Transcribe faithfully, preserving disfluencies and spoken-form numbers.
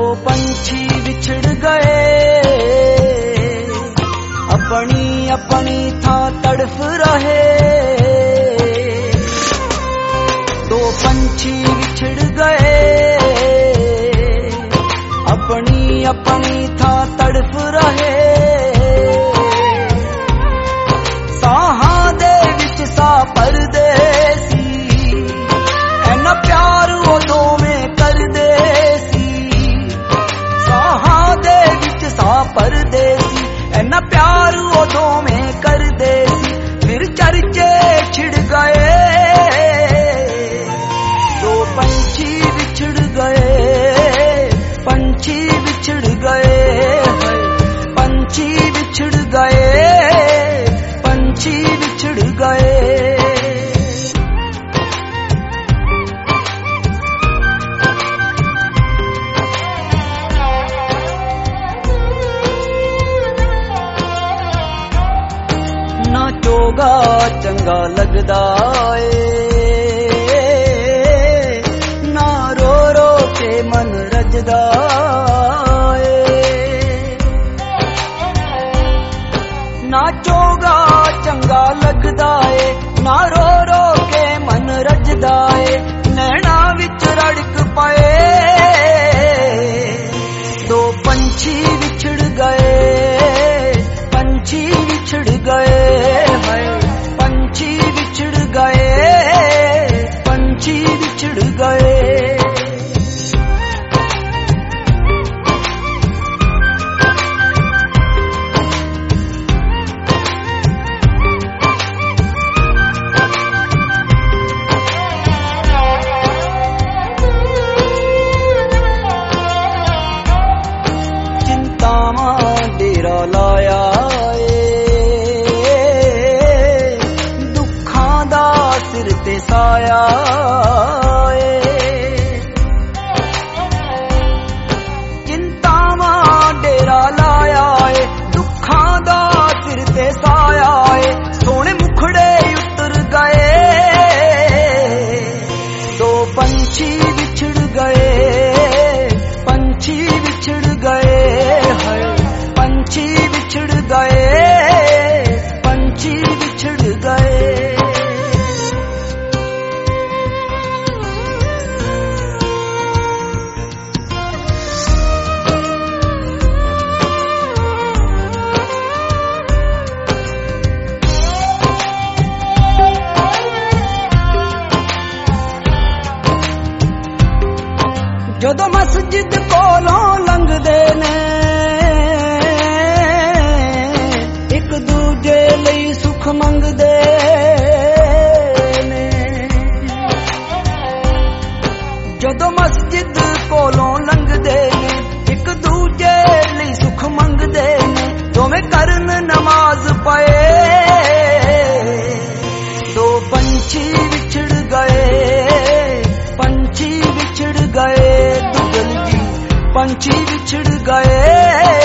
पंछी बिछड़ गए, अपनी अपनी था तड़फ रहे। दो पंछी बिछड़ गए, अपनी अपनी था तड़फ रहे। साहां दे विच सा परदेसी, ऐना प्यार वो दोवें करदे सी। साहां दे विच सा परदेसी, ऐना प्यार वो दोवें करदे सी। फिर चर्चे छिड़ गए, दो पंछी बिछड़ गए, पंछी बिछड़ गए, पंछी बिछड़ गए, पंछी बिछड़ गए। ना चोगा चंगा लगदा ए, ना रो रो के मन रजदा ए। ना चोगा चंगा लगदा ए, ना रो रो के मन रजदा ए। नैना विच रड़क पाए, दो पंछी बिछड़ गए, पंछी बिछड़ गए, पंछी बिछड़ गए, पंछी बिछड़ गए। डेरा लाया ए, दुखां दा सिर ते साया ए। चिंतावां डेरा लाया ए, दुखां दा सिर ते साया ए। सोने मुखड़े उतर गए, दो पंछी बिछड़ गए, पंछी बिछड़ गए, पंछी बिछड़ गए, पंछी बिछड़ गए। जदों मस्जिद कोलों लंघदे ने, एक दूजे लई सुख मंगदे ने। जदों मस्जिद कोलों लंघदे ने, एक दूजे लई सुख मंगदे ने। दोवें करन नमाज पाए, दो पंछी बिछड़ गए, पंछी बिछड़ गए। दुगल जी पंछी बिछड़ गए,